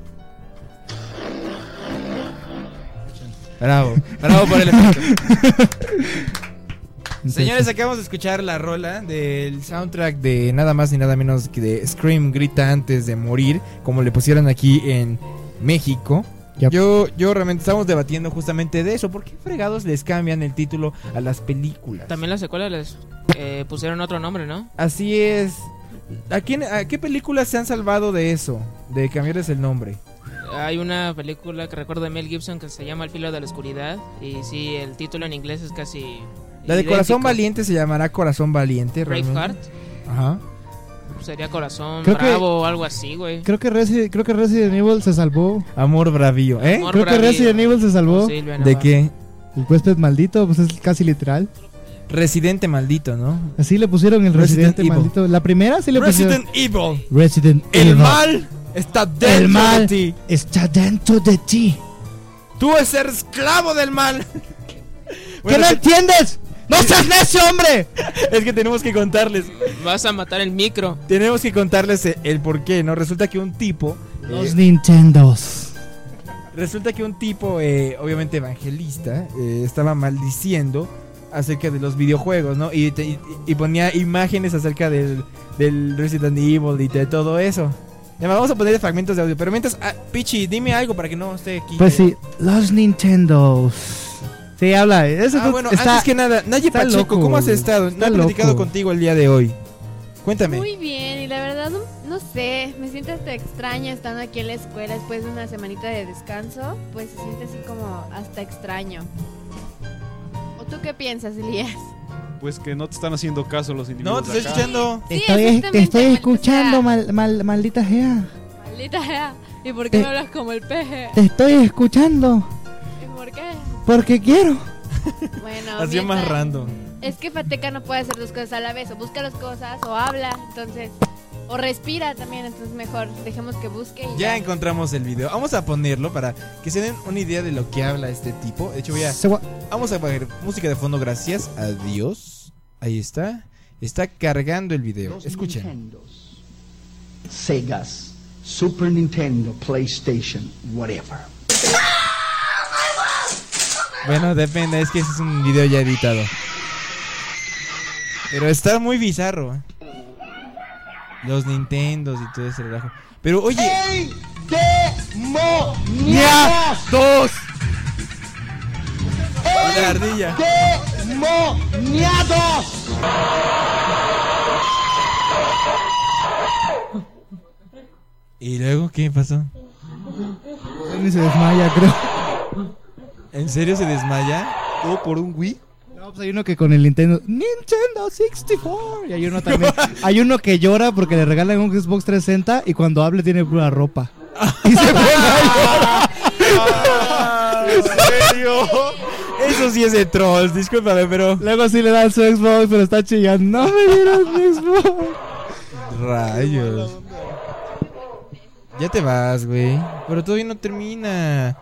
Bravo, bravo por el efecto. Señores, acabamos de escuchar la rola del soundtrack de nada más ni nada menos que de Scream, Grita antes de morir, como le pusieron aquí en México. Yep. Yo, yo realmente estamos debatiendo justamente de eso. ¿Por qué fregados les cambian el título a las películas? También las secuelas les eh, pusieron otro nombre, ¿no? Así es. ¿A, quién, ¿A qué películas se han salvado de eso? De cambiarles el nombre. Hay una película que recuerdo de Mel Gibson que se llama El filo de la oscuridad. Y sí, el título en inglés es casi La de idéntico. Corazón Valiente se llamará Corazón Valiente. realmente. Braveheart. Ajá. Sería Corazón Creo que- Bravo o algo así, güey. Creo que Resident, creo que Resident Evil se salvó. Amor Bravío, ¿eh? Amor Creo que Bravío. Resident Evil se salvó. Silvia ¿De Navarro. qué? El huésped maldito, pues es casi literal. Residente maldito, ¿no? Así le pusieron el Resident residente Evil. maldito. La primera sí le Resident pusieron Evil. Resident El Evil. mal está dentro El mal de ti. está dentro de ti. Tú eres ser esclavo del mal. ¿Qué Bueno, no que- entiendes? ¡No seas necio, hombre! es que tenemos que contarles. Vas a matar el micro. Tenemos que contarles el, el por qué, ¿no? Resulta que un tipo. eh, Los Nintendos. Resulta que un tipo, eh, obviamente evangelista, eh, estaba maldiciendo acerca de los videojuegos, ¿no? Y, te- y- y ponía imágenes acerca del, del Resident Evil y de todo eso. Ya, vamos a poner fragmentos de audio. Pero mientras, ah, Pichi, dime algo para que no esté aquí. Pues sí, los Nintendos. Sí, habla. Ese Ah, tú- bueno, está- antes que nada, Naye está Pacheco, loco, ¿cómo has estado? está No he platicado loco. contigo el día de hoy. Cuéntame. Muy bien, y la verdad no, no sé, me siento hasta extraña estando aquí en la escuela después de una semanita de descanso, pues se siente así como hasta extraño. ¿O tú qué piensas, Elías? Pues que no te están haciendo caso los individuos. No, te estoy de acá. escuchando. Te Sí, estoy, te exactamente, estoy maldita escuchando, sea. mal, mal- maldita sea. Maldita sea. ¿Y por qué Te- me hablas como el peje? Te estoy escuchando ¿Y por qué? porque quiero. Bueno, Así más mientras- random. Es que Fateca no puede hacer dos cosas a la vez, o busca las cosas o habla, entonces, o respira también, entonces mejor dejemos que busque y Ya ya. encontramos el video. Vamos a ponerlo para que se den una idea de lo que habla este tipo. De hecho, voy a. Se gua- Vamos a poner música de fondo, gracias a Dios. Ahí está. Está cargando el video. Los Escuchen. Nintendos, Segas, Super Nintendo, PlayStation, whatever. Bueno, depende, es que ese es un video ya editado. Pero está muy bizarro. Los Nintendos y todo ese relajo. Pero oye. ¡Demoniados! La ardilla. ¡Demoniados! ¿Y luego qué pasó? Ni se desmaya, creo. ¿En serio se desmaya? ¿Todo por un Wii? No, pues hay uno que con el Nintendo Nintendo sesenta y cuatro. Y hay uno también. Hay uno que llora porque le regalan un Xbox trescientos sesenta y cuando hable tiene pura ropa. Y se pone a llorar. ¿En serio? Eso sí es de trolls, discúlpame, pero. Luego sí le dan su Xbox, pero está chillando. No me dieron mi Xbox. Rayos. Ya te vas, güey. Pero todavía no termina.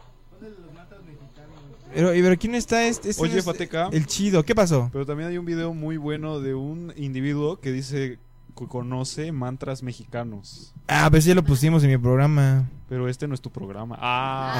Pero, ¿y pero quién está este? este Oye, no es Fateca. El chido, ¿qué pasó? Pero también hay un video muy bueno de un individuo que dice que conoce mantras mexicanos. Ah, pues ya lo pusimos en mi programa. Pero este no es tu programa. Ah.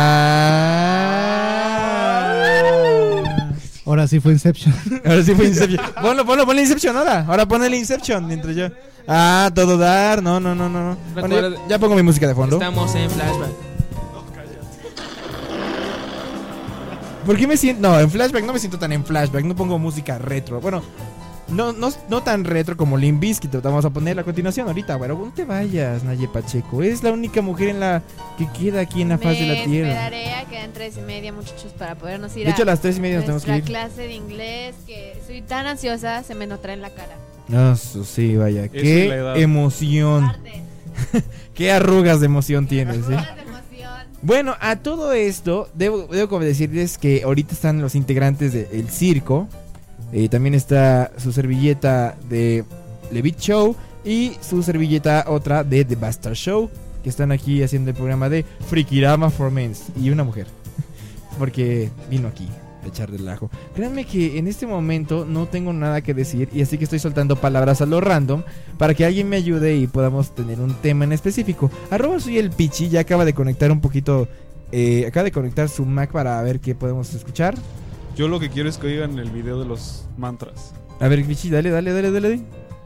Ah. Ahora sí fue Inception. Ahora sí fue Inception. Ponlo, ponlo, ponle Inception ahora. Ahora ponle Inception mientras yo. Ah, todo dar. No, no, no, no. no. Bueno, Recuerda- ya, ya pongo mi música de fondo. Estamos en flashback. ¿Por qué me siento? No, en flashback no me siento tan en flashback. No pongo música retro. Bueno, no, no, no tan retro como Limp Bizkit. Vamos a ponerla a continuación ahorita. Bueno, no te vayas, Naye Pacheco. Es la única mujer en la que queda aquí en la faz de la tierra. Me esperaré a quedan tres y media, muchachos, para podernos ir. De hecho, a las tres y media a nos tenemos que ir. nuestra clase de inglés, que soy tan ansiosa, se me nota en la cara. No, sí, vaya. Eso es la Qué edad. emoción. Qué arrugas de emoción tienes, ¿eh? Arrugas de emoción. Bueno, a todo esto, debo, debo como decirles que ahorita están los integrantes del circo. Eh, también está su servilleta de Levitt Show y su servilleta otra de The Bastard Show, que están aquí haciendo el programa de Frikirama for Men. Y una mujer, porque vino aquí a echar del ajo. Créanme que en este momento no tengo nada que decir, y así que estoy soltando palabras a lo random para que alguien me ayude y podamos tener un tema en específico. Arroba soy el Pichi, ya acaba de conectar un poquito, eh, acaba de conectar su Mac para ver qué podemos escuchar. Yo lo que quiero es que oigan el video de los mantras. A ver, Pichi, dale, dale, dale, dale.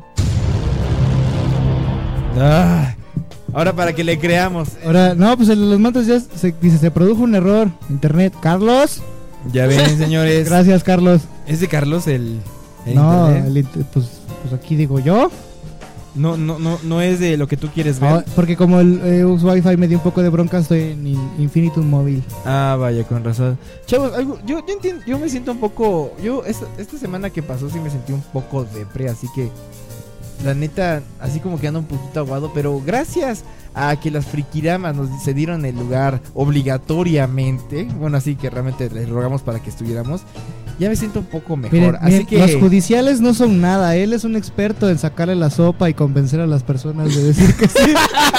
Ah, ahora para que le creamos. Ahora, no, pues en los mantos ya se dice, se produjo un error. Internet. Carlos. Ya ven, señores. Gracias, Carlos. ¿Es de Carlos el, el no, internet? el inter- pues, pues aquí digo yo. No, no, no, no es de lo que tú quieres ver. Ah, porque como el eh, Wi-Fi me dio un poco de bronca, estoy en in- Infinitum móvil. Ah, vaya, con razón. Chavos, algo, yo, yo entiendo, yo me siento un poco, yo esta, esta semana que pasó sí me sentí un poco depre, así que la neta, así como que ando un poquito aguado, pero gracias a que las frikiramas nos se dieron el lugar obligatoriamente, bueno, así que realmente les rogamos para que estuviéramos, ya me siento un poco mejor. Miren, así miren, que los judiciales no son nada. Él es un experto en sacarle la sopa y convencer a las personas de decir que sí.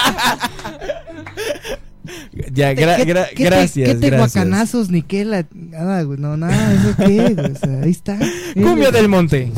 ya, gra- ¿Qué- gra- qué te- gracias, ¿Qué te gracias. guacanazos ni qué la nada, güey? No, nada, eso qué, güey, o sea, ahí está. Cumbia del Monte.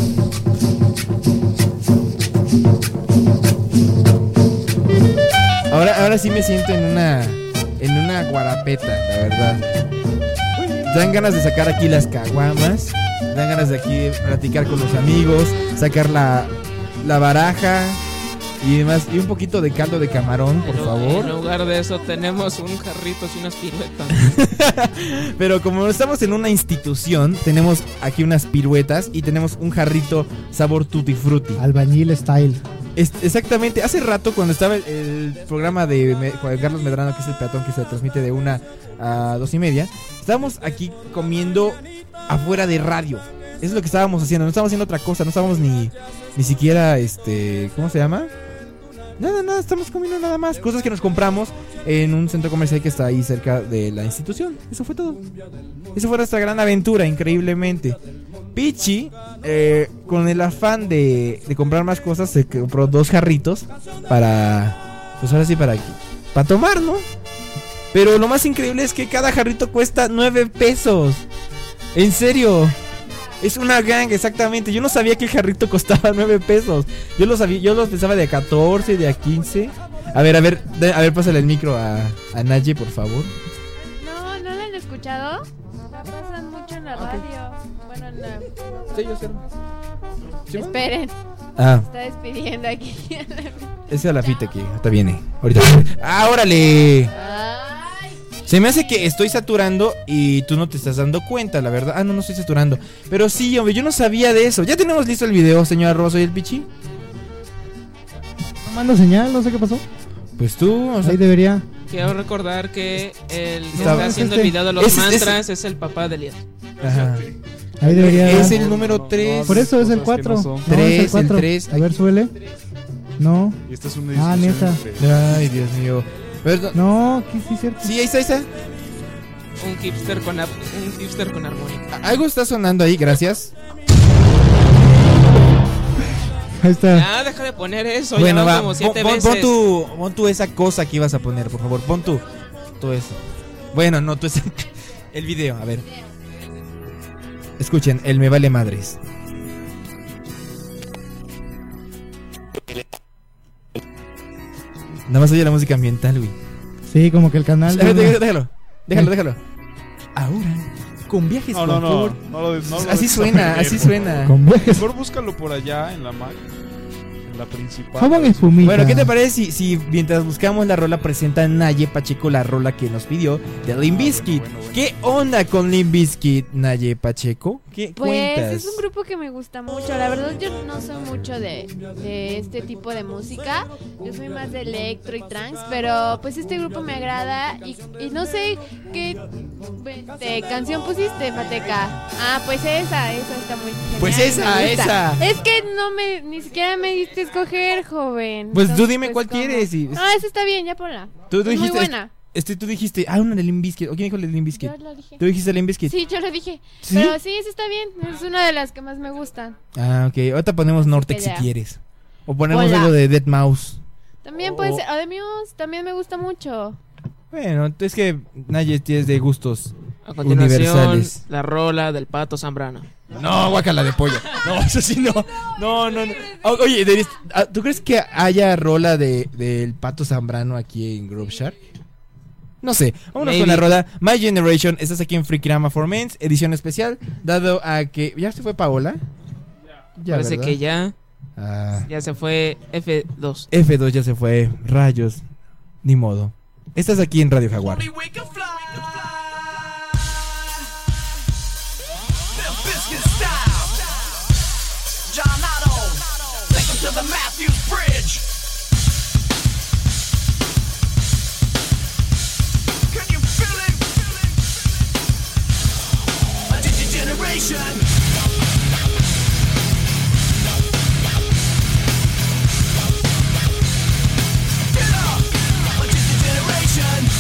Ahora, ahora sí me siento en una en una guarapeta, la verdad. Dan ganas de sacar aquí las caguamas, dan ganas de aquí platicar con los amigos, sacar la, la baraja y demás, y un poquito de caldo de camarón, por En lu- favor. En lugar de eso tenemos un jarrito y unas piruetas. Pero como estamos en una institución, tenemos aquí unas piruetas y tenemos un jarrito sabor tutti frutti. Albañil style. Es- exactamente, hace rato cuando estaba el, el programa de Me- Juan Carlos Medrano, que es el peatón que se transmite de una a dos y media, estábamos aquí comiendo afuera de radio. Eso es lo que estábamos haciendo, no estábamos haciendo otra cosa, no estábamos ni, ni siquiera, este, ¿cómo se llama? Nada, nada, estamos comiendo nada más. Cosas que nos compramos en un centro comercial que está ahí cerca de la institución. Eso fue todo. Eso fue nuestra gran aventura, increíblemente. Pichi, eh, con el afán de, de comprar más cosas, se compró dos jarritos para, pues ahora sí, para, para tomar, ¿no? Pero lo más increíble es que cada jarrito cuesta nueve pesos. En serio. Es una gang, exactamente. Yo no sabía que el jarrito costaba nueve pesos. Yo lo sabía, yo lo pensaba de a catorce, de a quince. A ver, a ver, de- a ver, pásale el micro a, a Naye, por favor. No, ¿no lo han escuchado? La pasan mucho en la radio. Bueno, en la... Sí, yo sé. ¿Sí, bueno? Esperen. Ah. Se está despidiendo aquí. Esa es la fita que hasta viene. Ahorita. ¡Ah, órale! Se me hace que estoy saturando y tú no te estás dando cuenta, la verdad. Ah, no, no estoy saturando. Pero sí, hombre, yo no sabía de eso. ¿Ya tenemos listo el video, señora Rosa y el Pichi? No mando señal, no sé qué pasó. Pues tú, o sea, Ahí debería. Quiero recordar que el que Estaba- está haciendo este- el video de los ese- ese- mantras es el papá de Elías. Ajá. Ahí debería. Es el número tres. Por eso es el Cosas que cuatro. no son. No, Tres, es el el cuatro. tres. A ver, suele. No. Y esta es una Ah, discusión neta. entre- Ay, Dios mío. Pero- No, aquí sí es cierto. Sí, ahí está, ahí está. Un hipster con, ap- un hipster con armónica. Algo está sonando ahí, gracias. Ahí está. Ya, deja de poner eso. Bueno, ya van va, como pon, siete pon- veces. pon tu, pon tu esa cosa que ibas a poner, por favor. Pon tu, tu eso. Bueno, no, tu esa. El video, a ver. Escuchen, el me vale madres. Nada más oye la música ambiental, güey. Sí, como que el canal. de- Déjalo, déjalo, déjalo, déjalo. Ahora, con viajes No, no, no, confort. no lo- no lo Así des- suena, así suena. Con viajes. Mejor búscalo por allá en la Mac. la principal. Jabón espumita. Bueno, ¿qué te parece si, si mientras buscamos la rola presenta Naye Pacheco la rola que nos pidió de Limp Bizkit? bueno, bueno. ¿Qué onda con Limp Bizkit, Naye Pacheco? ¿Qué Pues cuentas? es un grupo que me gusta mucho. La verdad yo no soy mucho de, de este tipo de música. Yo soy más de electro y trance, pero pues este grupo me agrada y, y no sé qué este, canción pusiste, Fateca. Ah, pues esa, esa está muy genial. Pues me esa, gusta. esa. Es que no me, ni siquiera me diste a escoger, joven. Pues tú Entonces, dime cuál ¿cómo? quieres y- Ah, esa está bien, ya ponla. Tú, tú es muy dijiste, buena. Este, tú dijiste, ah, una de Limp Bizkit. ¿O quién dijo la de Limp Bizkit? Yo lo dije. ¿Tú dijiste Limp Bizkit? Sí, yo lo dije. ¿Sí? Pero sí, esa está bien. Es una de las que más me gustan. Ah, ok. Ahorita ponemos Nortex si ya. quieres. O ponemos Hola. algo de Dead Mouse. También Oh. puede ser. O de Muse, también me gusta mucho. Bueno, es que Naye es de gustos A continuación, universales. la rola del Pato Zambrano. No, guácala de polla. No, eso sí no. No, no, no. O- Oye, Denis, ah, ¿tú crees que haya rola de del Pato Zambrano aquí en Grove Shark? No sé. Vámonos Maybe. con la rola My Generation. Estás aquí en Freakrama for Men, edición especial. Dado a que. ¿Ya se fue Paola? Ya, Parece ¿verdad? que ya, Ah, ya se fue F dos. F dos ya se fue. Rayos. Ni modo. Estás aquí en Radio Jaguar. John Otto, take him to the Matthews Bridge. Can you feel it? A digigeneration. Get up, a digigeneration.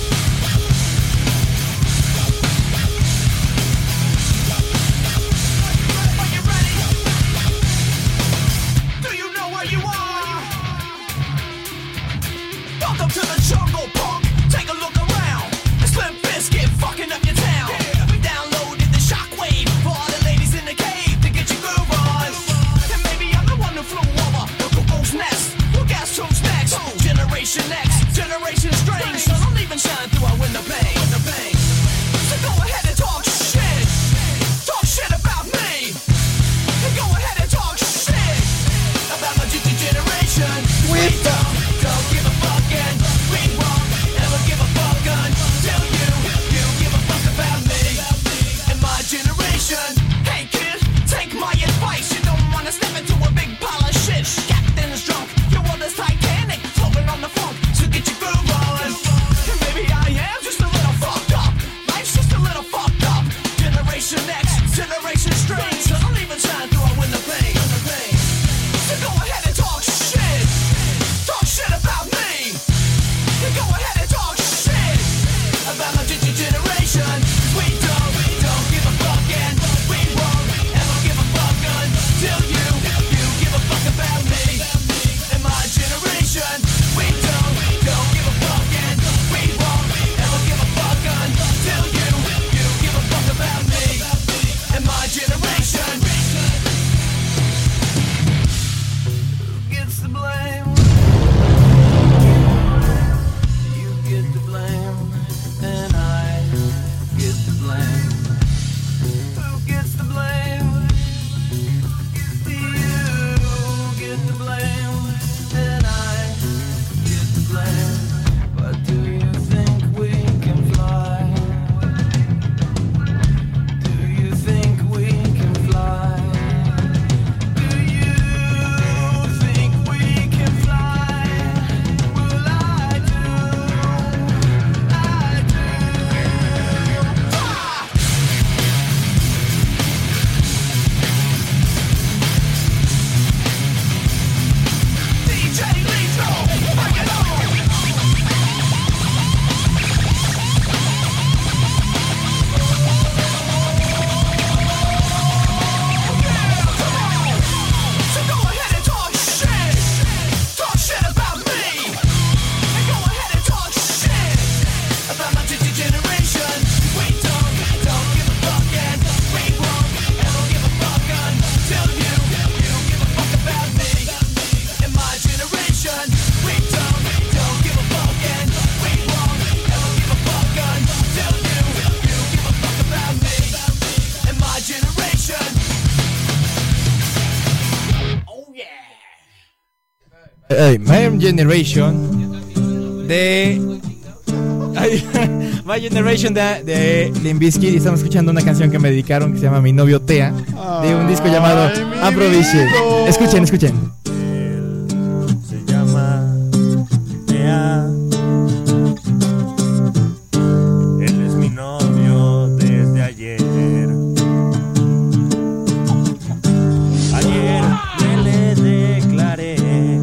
Are you ready? Do you know where you are? Welcome to the jungle, punk. Take a look around. It's Slim Bizkit fucking up your town. We downloaded the shockwave for all the ladies in the cave to get your groove on. And maybe I'm the one who flew over the cuckoo's nest. Well, guess who's next? Generation X, Generation Strange. So don't even shine through our window pane. So go ahead and talk shit. Talk shit about me. And go ahead and talk shit about my G T generation. We don't, don't give a fuck and we won't ever give a fuck until you, you give a fuck about me and my generation. Hey kid, take my advice. You don't wanna step into a big pile of shit. Captain's drunk, your world is Titanic, floating on the funk. So Ay, My Generation de... Ay, My Generation de, de Limp Bizkit. Y estamos escuchando una canción que me dedicaron que se llama Mi Novio Tea, de un disco llamado Improvisation. Escuchen, escuchen. Se llama Tea. Él es mi novio desde ayer. Ayer me le declaré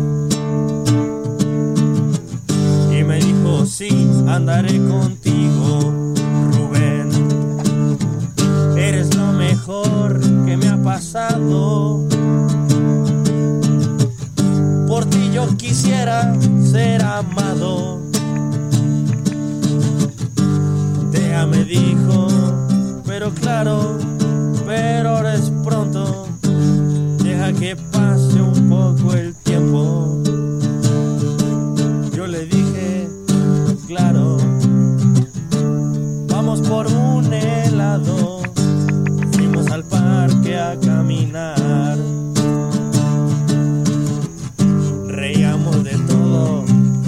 y me dijo sí, andaré contigo, Rubén. Eres lo mejor que me ha pasado. Por ti yo quisiera ser amado. Tea me dijo, pero claro, pero ahora es pronto. Deja que pase un poco el tiempo. Yo le dije, claro, vamos por un helado. Fuimos al parque a caminar. Reíamos de todo,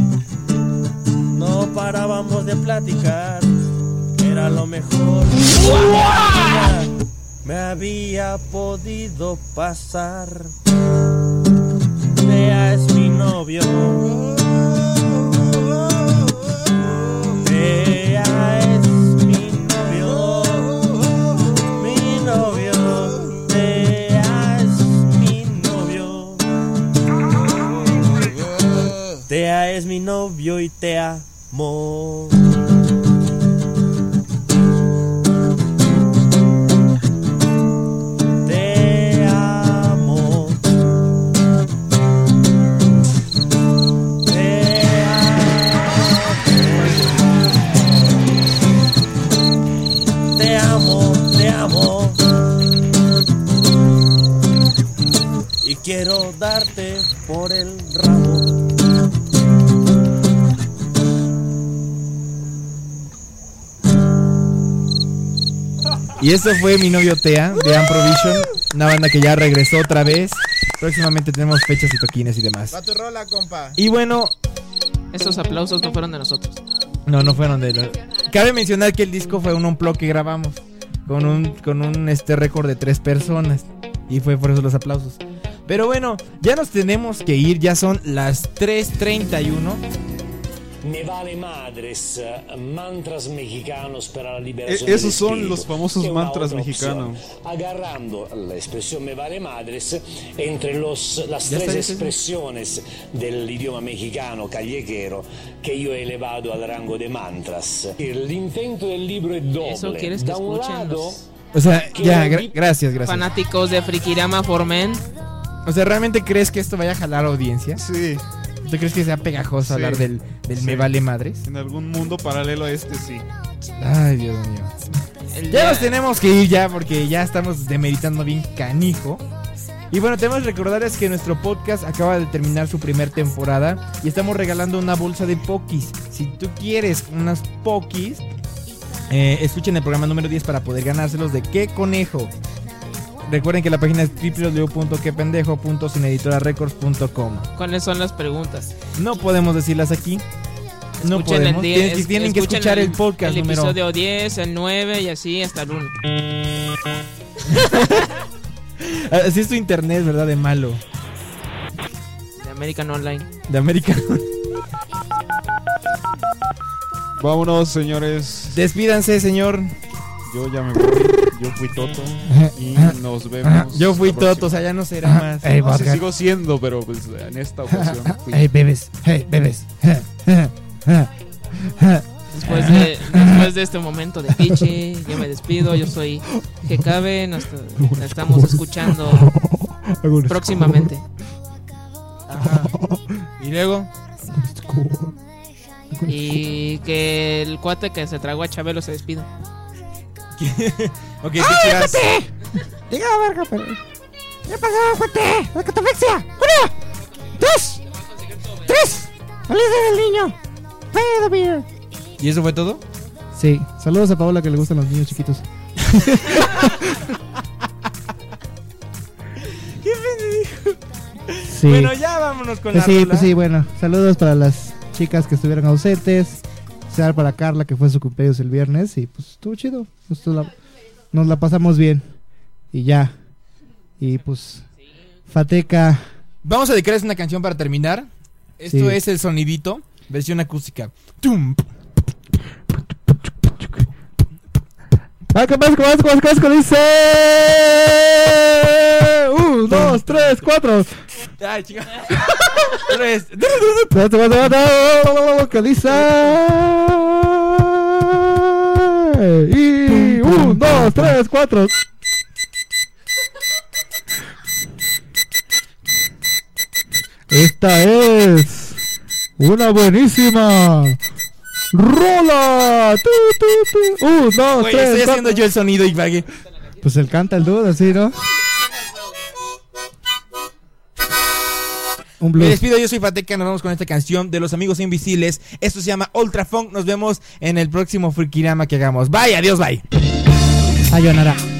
no parábamos de platicar. Era lo mejor que me había podido pasar. Tea es mi novio. Tea es mi novio. Mi novio. Tea es mi novio. Tea es mi novio y te amo. Quiero darte por el rabo. Y esto fue Mi Novio Tea de Improvision, una banda que ya regresó otra vez. Próximamente tenemos fechas y toquines y demás. Va tu rola, compa. Y bueno, esos aplausos no fueron de nosotros. No, no fueron de nosotros. Cabe mencionar que el disco fue un unplug que grabamos con un con un este récord de tres personas y fue por eso los aplausos. Pero bueno, ya nos tenemos que ir, ya son las tres treinta y uno. Me vale madres, mantras mexicanos para la liberación. Eh, esos del son espíritu, los famosos que es una mantras otra mexicanos. opción. Agarrando la expresión me vale madres entre los, las Ya tres está, expresiones del idioma mexicano callejero que yo he elevado al rango de mantras. El intento del libro es doble. Eso quieres que da un escuchen lado, los O sea, ya, gra- gracias, gracias. fanáticos de Frikirama for Men. O sea, ¿realmente crees que esto vaya a jalar audiencia? Sí. ¿Tú crees que sea pegajoso Sí. hablar del, del Sí. me vale madres? En algún mundo paralelo a este, sí. Ay, Dios mío. El Ya día- nos tenemos que ir ya porque ya estamos demeritando bien canijo. Y bueno, tenemos que recordarles que nuestro podcast acaba de terminar su primer temporada y estamos regalando una bolsa de Pokis. Si tú quieres unas Pokis, eh, escuchen el programa número diez para poder ganárselos de ¿Qué Conejo? Recuerden que la página es doble u doble u doble u punto que pendejo punto sin editora records punto com. ¿Cuáles son las preguntas? No podemos decirlas aquí. No Escuchen podemos. el Tienen, diez, tienen que escuchen escuchar el, podcast el número. episodio diez, el nueve y así hasta el uno. Así es tu internet, ¿verdad? De malo. De American Online. De América. Vámonos, señores. Despídanse, señor. Yo ya me voy. Yo fui Toto. Y nos vemos. Yo fui la próxima. Toto, o sea, ya no será más. Hey, No, sí, vodka. sigo siendo, pero pues en esta ocasión fui. Hey, bebés. Hey, bebés. Después de, después de este momento de piche, yo me despido. Yo soy Gcabe. Nos nos estamos escuchando próximamente. Ajá. Y luego. Y que el cuate que se tragó a Chabelo se despida. Ok, pichiras. Diga, verga, pero. ¿Qué pasó, cuate? La catafixia. ¡Uno! ¡Dos! ¡Tres! ¡Alicia del niño! ¡Pedo, beer! ¿Y eso fue todo? Sí. Saludos a Paola que le gustan los niños chiquitos. ¿Qué pendejo? Sí. Sí. Bueno, ya vámonos con Pues la sí, rola. pues sí, bueno, saludos para las chicas que estuvieron ausentes, sea para Carla que fue su cumpleaños el viernes y pues estuvo chido, nos la, nos la pasamos bien y ya, y pues Fateca. Vamos a dedicarles una canción para terminar. Esto Sí. es el sonidito, versión acústica. Tum. ¡Ah, qué pasa, qué pasa, qué pasa, qué pasa, qué dice! ¡Un, dos, tres, cuatro! Ay, chica. Tres. ¿Qué dice? Y un, dos, tres, cuatro. Esta es una buenísima rola. Tu, tu, tu. Un, dos, Güey, tres, estoy cuatro. haciendo yo el sonido y vague. Pues él canta el dude así, ¿no? Un Me blues. despido, yo soy Fateca, nos vamos con esta canción de Los Amigos Invisibles. Esto se llama Ultra Funk. Nos vemos en el próximo Frikirama que hagamos. Bye, adiós, bye. Sayonara.